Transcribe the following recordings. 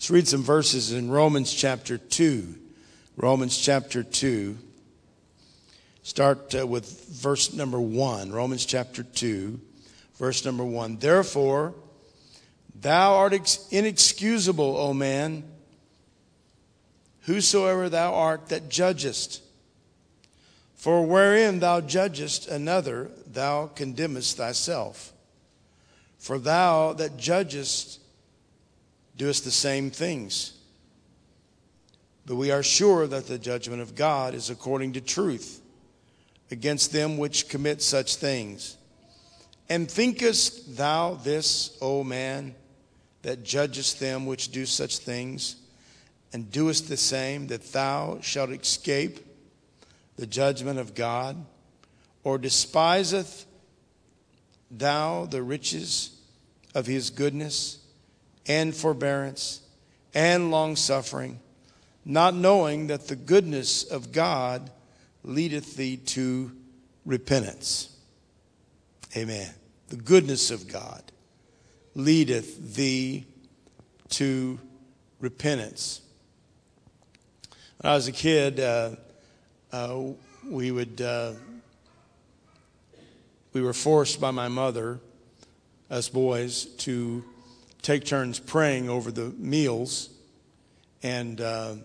Let's read some verses in Romans chapter 2. Romans chapter 2. Start with verse number 1. Romans chapter 2, verse number 1. Therefore, thou art inexcusable, O man, whosoever thou art that judgest. For wherein thou judgest another, thou condemnest thyself. For thou that judgest doest the same things. But we are sure that the judgment of God is according to truth against them which commit such things. And thinkest thou this, O man, that judgest them which do such things, and doest the same, that thou shalt escape the judgment of God? Or despiseth thou the riches of his goodness and forbearance and longsuffering, not knowing that the goodness of God leadeth thee to repentance? Amen. The goodness of God leadeth thee to repentance. When I was a kid, we were forced by my mother, us boys, to take turns praying over the meals, and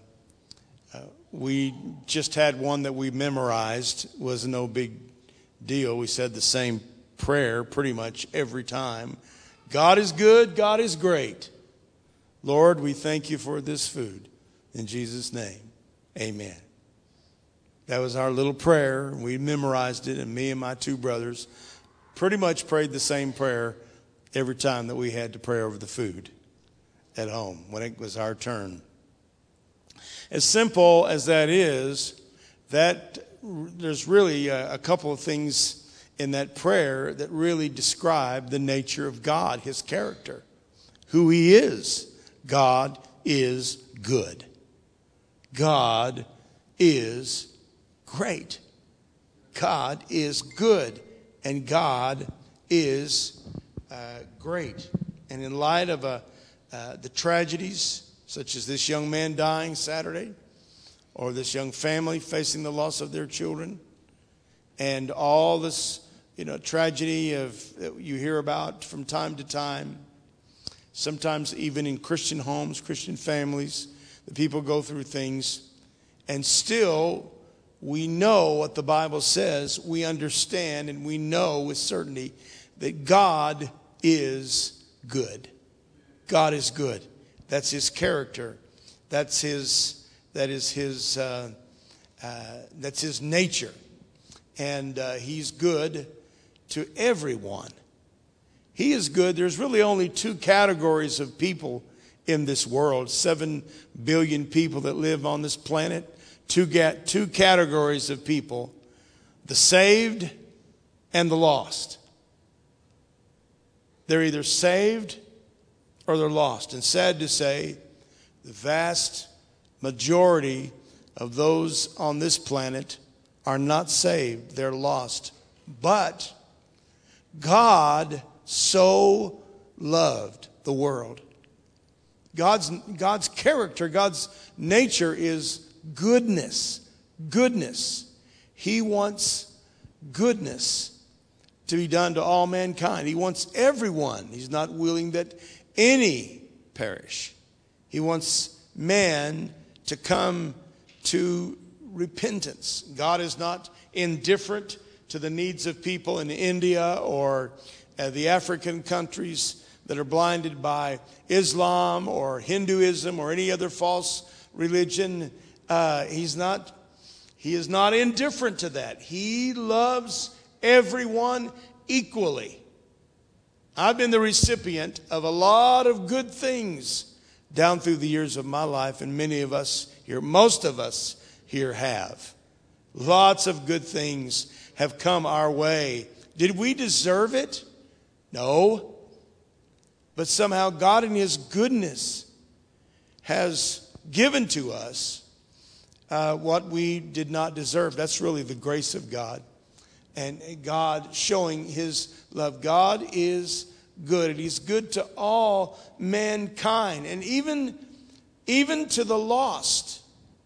we just had one that we memorized. It was no big deal. We said the same prayer pretty much every time. God is good, God is great. Lord, we thank you for this food. In Jesus' name, amen. That was our little prayer. We memorized it, and me and my two brothers pretty much prayed the same prayer every time that we had to pray over the food at home when it was our turn. As simple as that is, that there's really a couple of things in that prayer that really describe the nature of God, his character, who he is. God is good. God is great. God is good, and God is great. And in light of the tragedies, such as this young man dying Saturday, or this young family facing the loss of their children, and all this, tragedy that you hear about from time to time, sometimes even in Christian homes, Christian families, the people go through things, and still we know what the Bible says. We understand and we know with certainty that God is good. God is good. That's his character. That's his nature. And he's good to everyone. He is good. There's really only two categories of people in this world. 7 billion people that live on this planet. Two categories of people: the saved and the lost. They're either saved or they're lost. And sad to say, the vast majority of those on this planet are not saved. They're lost. But God so loved the world. God's character, God's nature is goodness. Goodness. He wants goodness to be done to all mankind. He wants everyone. He's not willing that any perish. He wants man to come to repentance. God is not indifferent to the needs of people in India or the African countries that are blinded by Islam or Hinduism or any other false religion. He is not indifferent to that. He loves everyone equally. I've been the recipient of a lot of good things down through the years of my life, and many of us here, most of us here have. Lots of good things have come our way. Did we deserve it? No. But somehow God in his goodness has given to us what we did not deserve. That's really the grace of God. And God showing his love. God is good. And he's good to all mankind. And even even to the lost,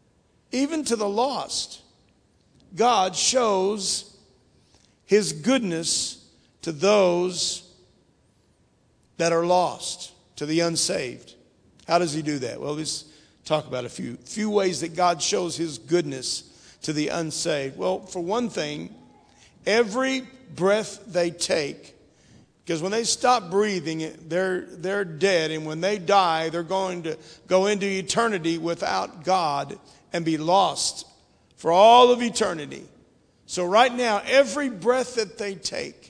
God shows his goodness to those that are lost, to the unsaved. How does he do that? Well, let's talk about a few ways that God shows his goodness to the unsaved. Well, for one thing, every breath they take, because when they stop breathing, they're dead, and when they die, they're going to go into eternity without God and be lost for all of eternity. So right now, every breath that they take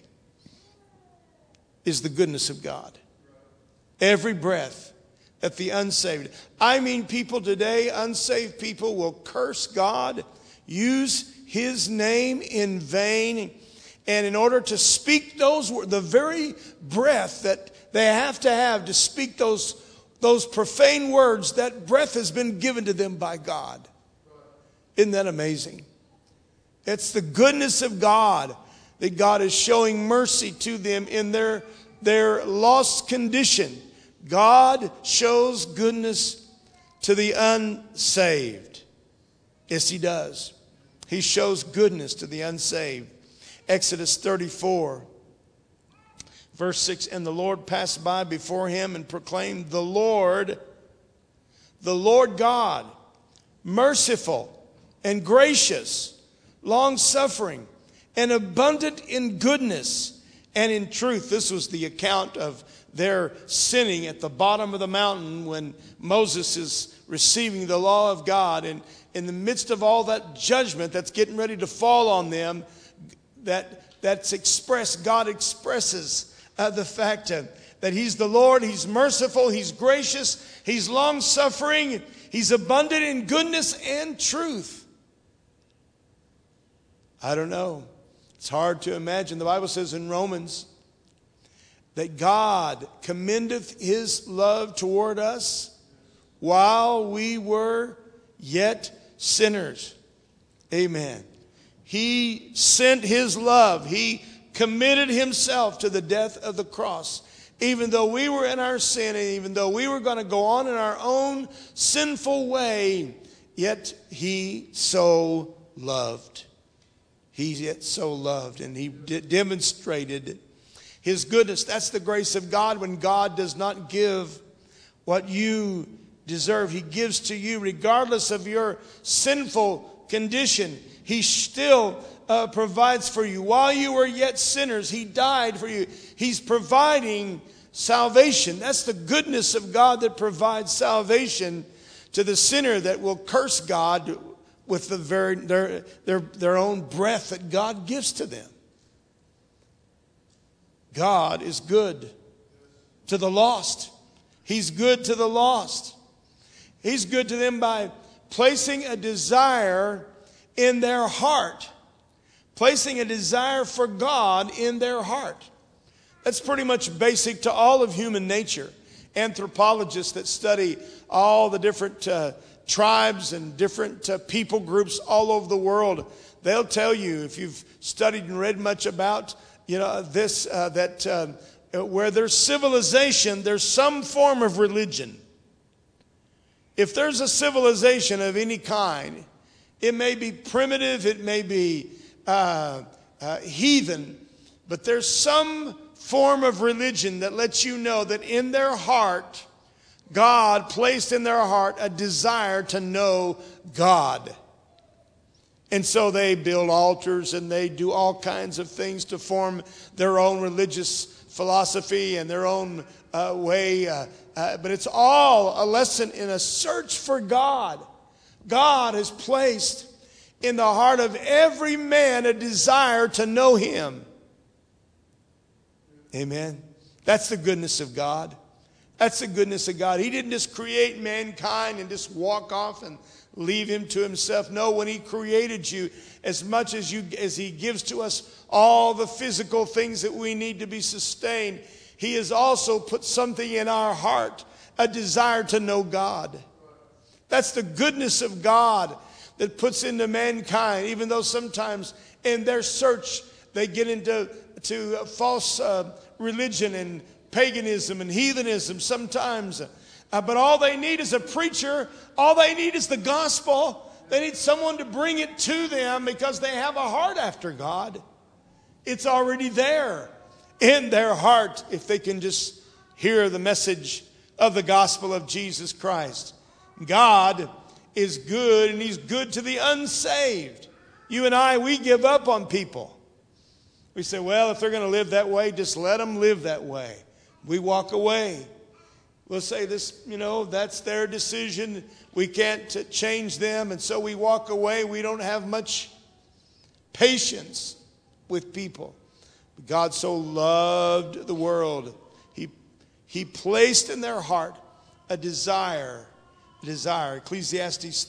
is the goodness of God. Every breath that the unsaved. I mean, people today, unsaved people, will curse God, use his name in vain, and in order to speak those words, the very breath that they have to speak those profane words, that breath has been given to them by God. Isn't that amazing? It's the goodness of God that God is showing mercy to them in their lost condition. God shows goodness to the unsaved. Yes, he does. He shows goodness to the unsaved. Exodus 34, verse 6, and the Lord passed by before him and proclaimed, the Lord God, merciful and gracious, long-suffering, and abundant in goodness and in truth. This was the account of their sinning at the bottom of the mountain when Moses is receiving the law of God. And in the midst of all that judgment that's getting ready to fall on them, that's expressed, God expresses the fact that he's the Lord, he's merciful, he's gracious, he's long-suffering, he's abundant in goodness and truth. I don't know. It's hard to imagine. The Bible says in Romans that God commendeth his love toward us while we were yet sinners. Amen. He sent his love. He committed himself to the death of the cross. Even though we were in our sin, and even though we were going to go on in our own sinful way, yet he so loved. He yet so loved, and he demonstrated his goodness. That's the grace of God. When God does not give what you deserve, he gives to you regardless of your sinful condition. He still provides for you. While you were yet sinners, he died for you. He's providing salvation. That's the goodness of God that provides salvation to the sinner that will curse God with their own breath that God gives to them. God is good to the lost. He's good to the lost. He's good to them by placing a desire in their heart. Placing a desire for God in their heart. That's pretty much basic to all of human nature. Anthropologists that study all the different tribes and different people groups all over the world, they'll tell you, if you've studied and read much about this, that where there's civilization, there's some form of religion. If there's a civilization of any kind, it may be primitive, it may be heathen, but there's some form of religion that lets you know that in their heart, God placed in their heart a desire to know God. And so they build altars and they do all kinds of things to form their own religious philosophy and their own way. But it's all a lesson in a search for God. God has placed in the heart of every man a desire to know him. Amen. That's the goodness of God. That's the goodness of God. He didn't just create mankind and just walk off and leave him to himself. No, when he created you, as much as he gives to us all the physical things that we need to be sustained, he has also put something in our heart, a desire to know God. That's the goodness of God that puts into mankind, even though sometimes in their search they get into false religion and paganism and heathenism. Sometimes But all they need is a preacher. All they need is the gospel. They need someone to bring it to them because they have a heart after God. It's already there in their heart if they can just hear the message of the gospel of Jesus Christ. God is good, and He's good to the unsaved. You and I, we give up on people. We say, well, if they're going to live that way, just let them live that way. We walk away. We'll say this, that's their decision. We can't change them. And so we walk away. We don't have much patience with people. But God so loved the world. He placed in their heart a desire. Ecclesiastes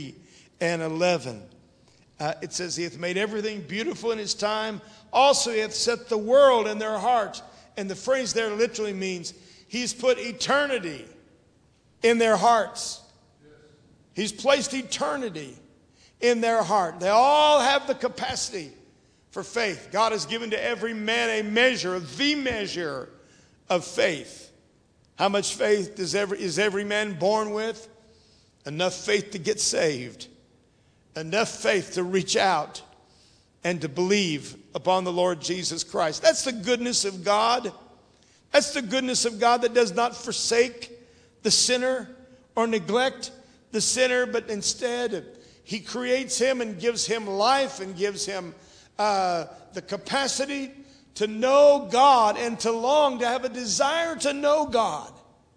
3:11. It says, He hath made everything beautiful in His time. Also He hath set the world in their heart. And the phrase there literally means He's put eternity in their hearts. He's placed eternity in their heart. They all have the capacity for faith. God has given to every man a measure, the measure of faith. How much faith is every man born with? Enough faith to get saved. Enough faith to reach out and to believe upon the Lord Jesus Christ. That's the goodness of God. That's the goodness of God that does not forsake the sinner or neglect the sinner, but instead He creates him and gives him life and gives him the capacity to know God and to long, to have a desire to know God.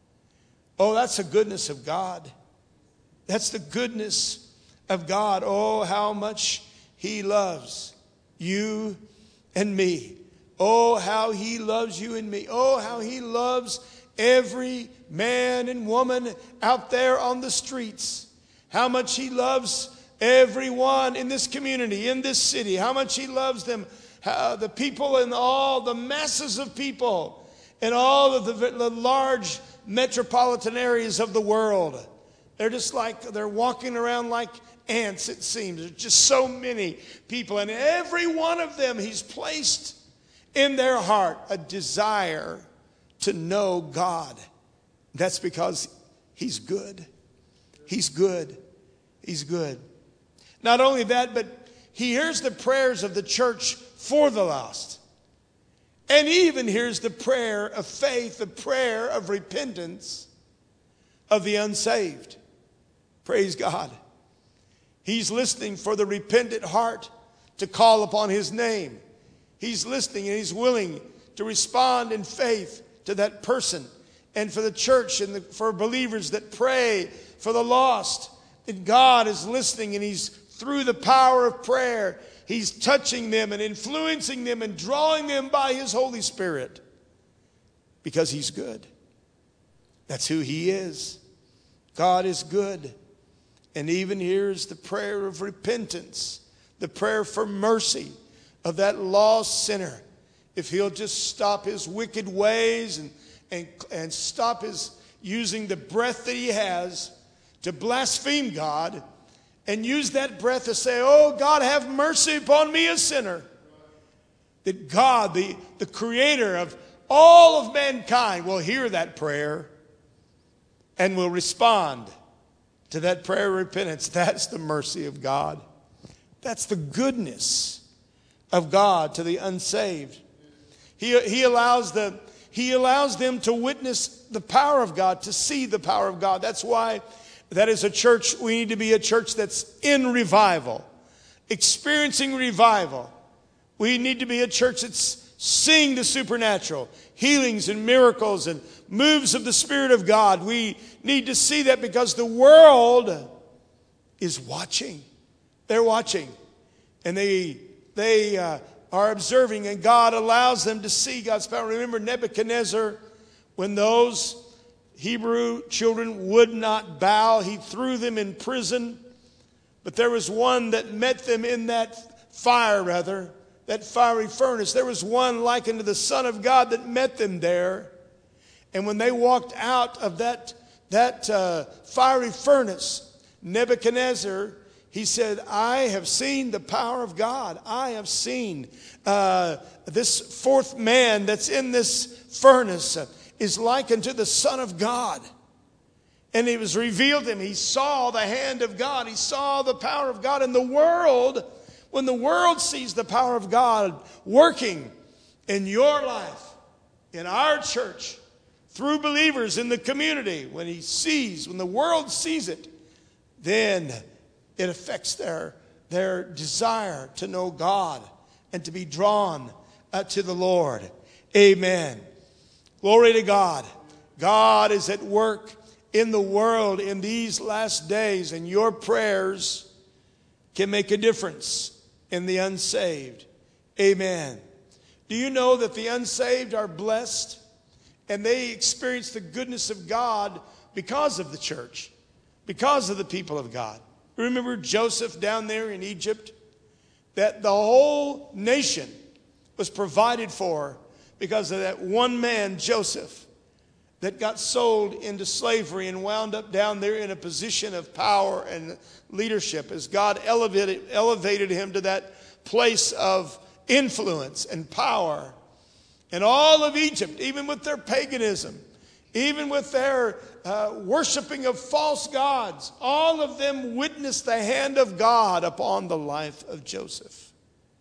Oh, that's the goodness of God. That's the goodness of God. Oh, how much He loves you and me. Oh, how He loves you and me. Oh, how He loves every man and woman out there on the streets. How much He loves everyone in this community, in this city. How much He loves them, the people and all the masses of people in all of the large metropolitan areas of the world. They're just like, they're walking around like ants, it seems. There's just so many people. And every one of them, He's placed in their heart a desire to know God. That's because He's good. He's good. He's good. Not only that, but He hears the prayers of the church for the lost. And He even hears the prayer of faith, the prayer of repentance of the unsaved. Praise God. He's listening for the repentant heart to call upon His name. He's listening and He's willing to respond in faith to that person, and for the church and for believers that pray for the lost. And God is listening, and He's, through the power of prayer, He's touching them and influencing them and drawing them by His Holy Spirit, because He's good. That's who He is. God is good. And even here's the prayer of repentance, the prayer for mercy of that lost sinner. If he'll just stop his wicked ways and stop his using the breath that he has to blaspheme God, and use that breath to say, oh, God, have mercy upon me, a sinner. That God, the creator of all of mankind, will hear that prayer and will respond to that prayer of repentance. That's the mercy of God. That's the goodness of God to the unsaved. He allows them to witness the power of God, to see the power of God. That's why that is a church, we need to be a church that's in revival, experiencing revival. We need to be a church that's seeing the supernatural, healings and miracles and moves of the Spirit of God. We need to see that because the world is watching. They're watching. And they are observing, and God allows them to see God's power. Remember Nebuchadnezzar, when those Hebrew children would not bow, he threw them in prison. But there was one that met them in that fire, that fiery furnace. There was one like unto the Son of God that met them there. And when they walked out of that fiery furnace, Nebuchadnezzar, he said, I have seen the power of God. I have seen this fourth man that's in this furnace is like unto the Son of God. And it was revealed to him. He saw the hand of God. He saw the power of God in the world. When the world sees the power of God working in your life, in our church, through believers in the community, when the world sees it, then it affects their desire to know God and to be drawn to the Lord. Amen. Glory to God. God is at work in the world in these last days, and your prayers can make a difference in the unsaved. Amen. Do you know that the unsaved are blessed and they experience the goodness of God because of the church, because of the people of God? Remember Joseph down there in Egypt? That the whole nation was provided for because of that one man, Joseph, that got sold into slavery and wound up down there in a position of power and leadership as God elevated him to that place of influence and power. And all of Egypt, even with their paganism, even with their worshiping of false gods, all of them witnessed the hand of God upon the life of Joseph.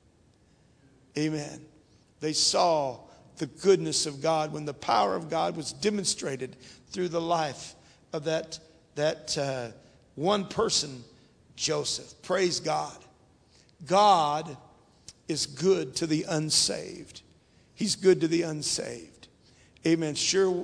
Amen. They saw the goodness of God when the power of God was demonstrated through the life of that one person, Joseph. Praise God. God is good to the unsaved. He's good to the unsaved. Amen. Sure,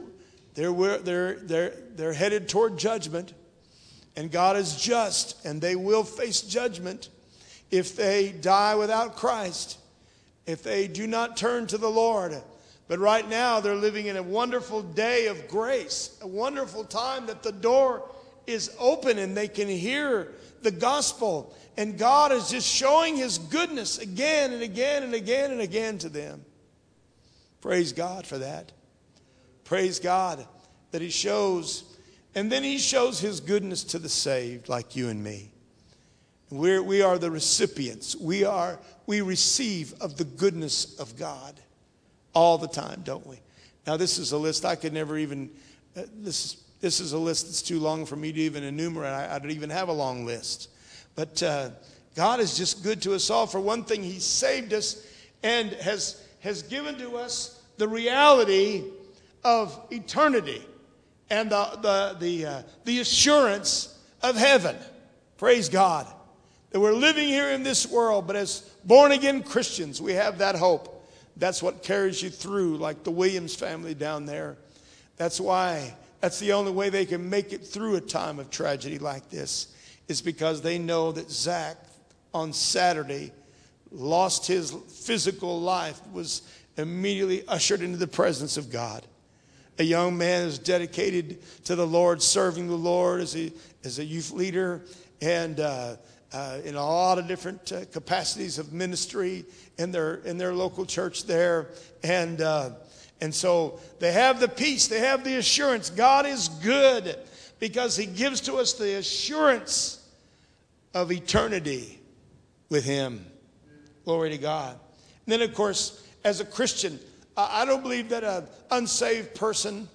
they're headed toward judgment, and God is just, and they will face judgment if they die without Christ, if they do not turn to the Lord. But right now, they're living in a wonderful day of grace, a wonderful time that the door is open and they can hear the gospel. And God is just showing his goodness again and again and again and again to them. Praise God for that. Praise God that he shows. And then he shows his goodness to the saved like you and me. We are the recipients. We receive of the goodness of God all the time, don't we? Now, this is a list I could never even, this is a list that's too long for me to even enumerate. I don't even have a long list. But God is just good to us all. For one thing, he saved us and has given to us the reality of eternity and the assurance of heaven. Praise God. That we're living here in this world, but as born-again Christians, we have that hope. That's what carries you through, like the Williams family down there. That's the only way they can make it through a time of tragedy like this, is because they know that Zach on Saturday lost his physical life, was immediately ushered into the presence of God. A young man is dedicated to the Lord, serving the Lord as a youth leader, and in a lot of different capacities of ministry in their local church there. And so they have the peace, they have the assurance. God is good because he gives to us the assurance of eternity with him. Glory to God. And then, of course, as a Christian, I don't believe that an unsaved person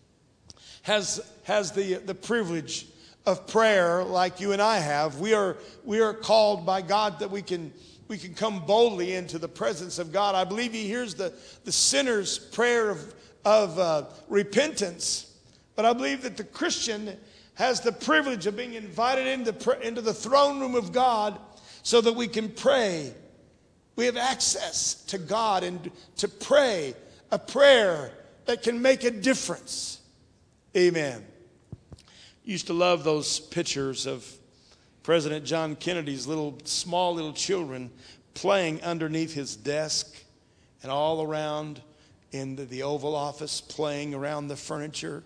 has the privilege of prayer like you and I have. We are called by God that we can come boldly into the presence of God. I believe he hears the sinner's prayer of repentance. But I believe that the Christian has the privilege of being invited into the throne room of God so that we can pray. We have access to God and to pray a prayer that can make a difference. Amen. Used to love those pictures of President John Kennedy's small little children playing underneath his desk and all around in the Oval Office, playing around the furniture.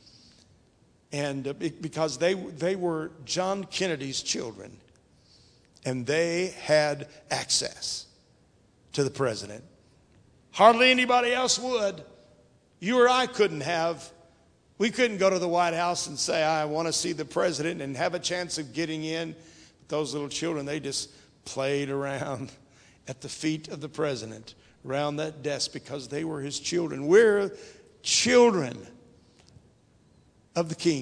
And because they were John Kennedy's children, and they had access to the president. Hardly anybody else would. You or I couldn't have. We couldn't go to the White House and say, I want to see the president and have a chance of getting in. Those little children, they just played around at the feet of the president, around that desk, because they were his children. We're children of the King.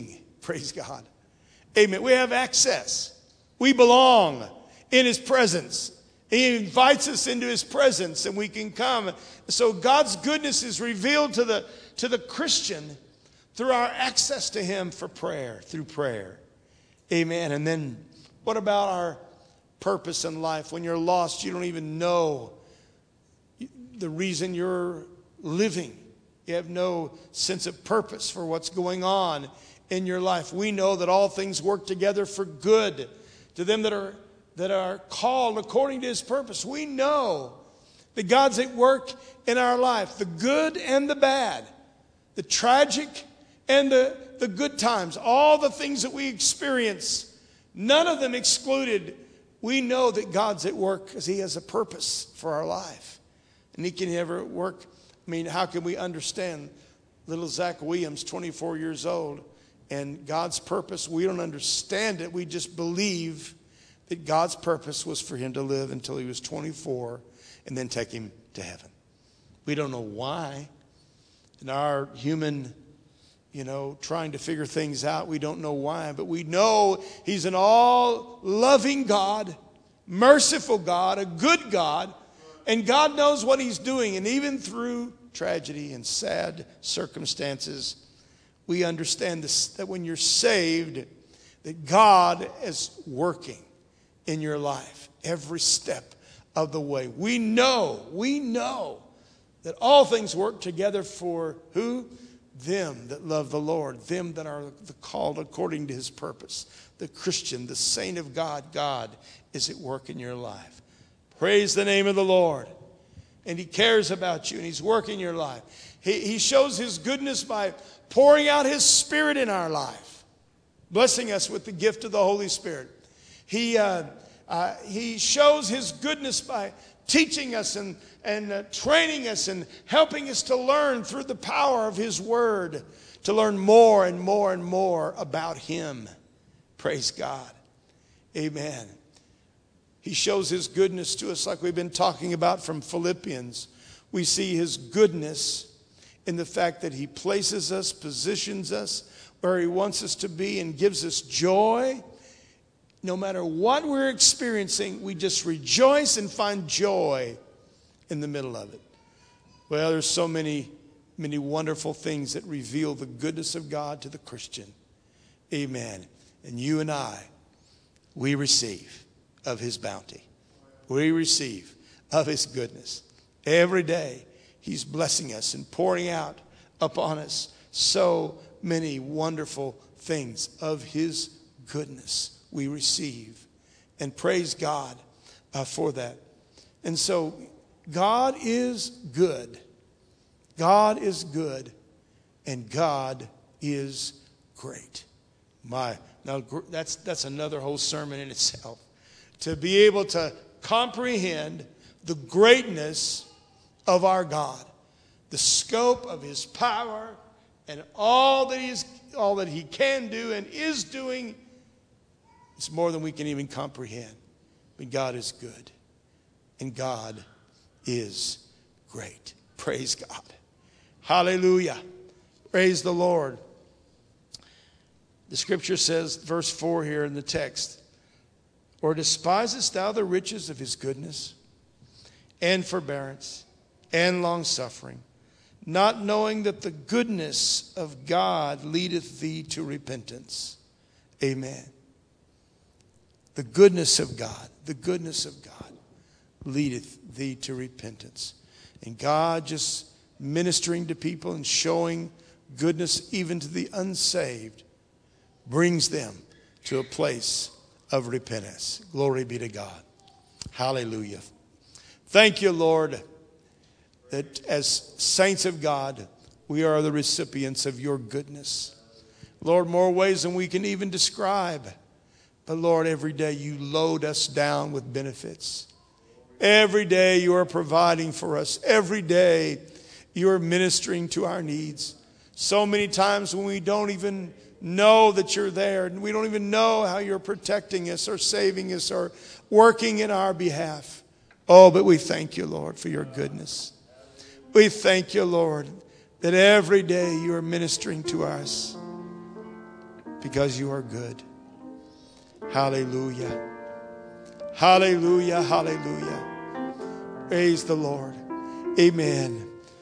Praise God. Amen. We have access. We belong in His presence. He invites us into His presence and we can come. So God's goodness is revealed to the Christian through our access to Him for prayer, through prayer. Amen. And then what about our purpose in life? When you're lost, you don't even know the reason you're living. You have no sense of purpose for what's going on in your life. We know that all things work together for good to them that are called according to His purpose. We know that God's at work in our life, the good and the bad, the tragic and the good times, all the things that we experience, none of them excluded. We know that God's at work because He has a purpose for our life. And He can ever work. I mean, how can we understand little Zach Williams, 24 years old, and God's purpose? We don't understand it. We just believe that God's purpose was for him to live until he was 24 and then take him to heaven. We don't know why. In our human, trying to figure things out, we don't know why. But we know He's an all-loving God, merciful God, a good God. And God knows what He's doing. And even through tragedy and sad circumstances, we understand this, that when you're saved, that God is working in your life every step of the way. We know that all things work together for who? Them that love the Lord, them that are called according to His purpose. The Christian, the saint of God, God is at work in your life. Praise the name of the Lord. And He cares about you and He's working your life. He shows His goodness by pouring out His Spirit in our life, blessing us with the gift of the Holy Spirit. He shows His goodness by teaching us and training us and helping us to learn through the power of His Word, to learn more and more and more about Him. Praise God. Amen. He shows His goodness to us like we've been talking about from Philippians. We see His goodness in the fact that He places us, positions us where He wants us to be and gives us joy. No matter what we're experiencing, we just rejoice and find joy in the middle of it. Well, there's so many, many wonderful things that reveal the goodness of God to the Christian. Amen. And you and I, we receive of His bounty. We receive of His goodness. Every day, He's blessing us and pouring out upon us so many wonderful things of His goodness. We receive and praise God for that. And so God is good. God is good and God is great. Now that's another whole sermon in itself. To be able to comprehend the greatness of our God, the scope of His power and all that He can do and is doing. It's more than we can even comprehend. But God is good. And God is great. Praise God. Hallelujah. Praise the Lord. The scripture says, verse 4 here in the text, or despisest thou the riches of His goodness and forbearance and longsuffering, not knowing that the goodness of God leadeth thee to repentance. Amen. The goodness of God leadeth thee to repentance. And God just ministering to people and showing goodness even to the unsaved brings them to a place of repentance. Glory be to God. Hallelujah. Thank you, Lord, that as saints of God, we are the recipients of your goodness. Lord, more ways than we can even describe. But Lord, every day you load us down with benefits. Every day you are providing for us. Every day you are ministering to our needs. So many times when we don't even know that you're there, and we don't even know how you're protecting us or saving us or working in our behalf. Oh, but we thank you, Lord, for your goodness. We thank you, Lord, that every day you are ministering to us. because you are good. Hallelujah. Hallelujah. Hallelujah. Praise the Lord. Amen.